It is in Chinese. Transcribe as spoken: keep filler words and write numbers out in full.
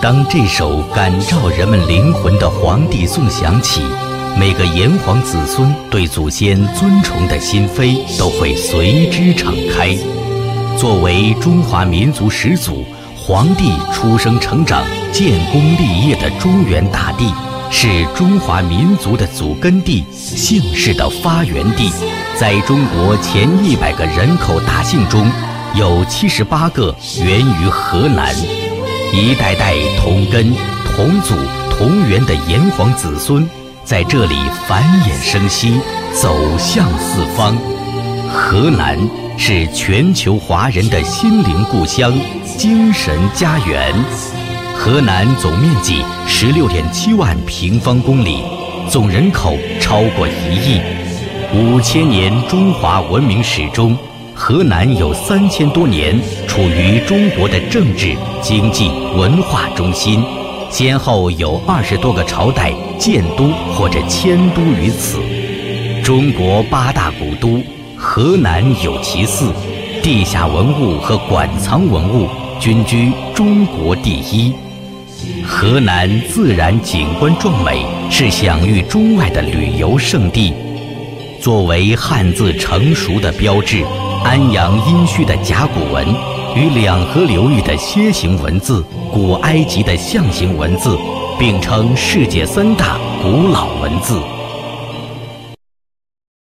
当这首感召人们灵魂的皇帝颂响起，每个炎黄子孙对祖先尊崇的心扉都会随之敞开。作为中华民族始祖，皇帝出生成长、建功立业的中原大地，是中华民族的祖根地、姓氏的发源地。在中国前一百个人口大姓中，有七十八个源于河南。一代代同根、同祖、同源的炎黄子孙，在这里繁衍生息，走向四方。河南是全球华人的心灵故乡、精神家园。河南总面积十六点七万平方公里，总人口超过一亿。五千年中华文明史中，河南有三千多年处于中国的政治、经济、文化中心，先后有二十多个朝代建都或者迁都于此。中国八大古都，河南有其四，地下文物和馆藏文物均居中国第一。河南自然景观壮美，是享誉中外的旅游胜地。作为汉字成熟的标志，安阳殷墟的甲骨文与两河流域的楔形文字、古埃及的象形文字并称世界三大古老文字。